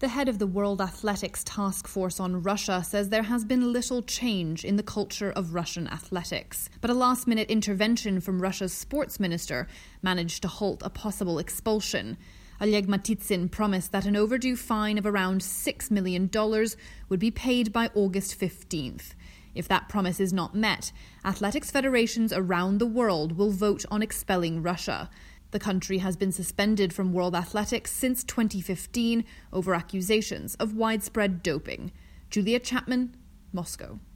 The head of the World Athletics Task Force on Russia says there has been little change in the culture of Russian athletics. But a last-minute intervention from Russia's sports minister managed to halt a possible expulsion. Oleg Matitsin promised that an overdue fine of around $6 million would be paid by August 15th. If that promise is not met, athletics federations around the world will vote on expelling Russia. The country has been suspended from World Athletics since 2015 over accusations of widespread doping. Julia Chapman, Moscow.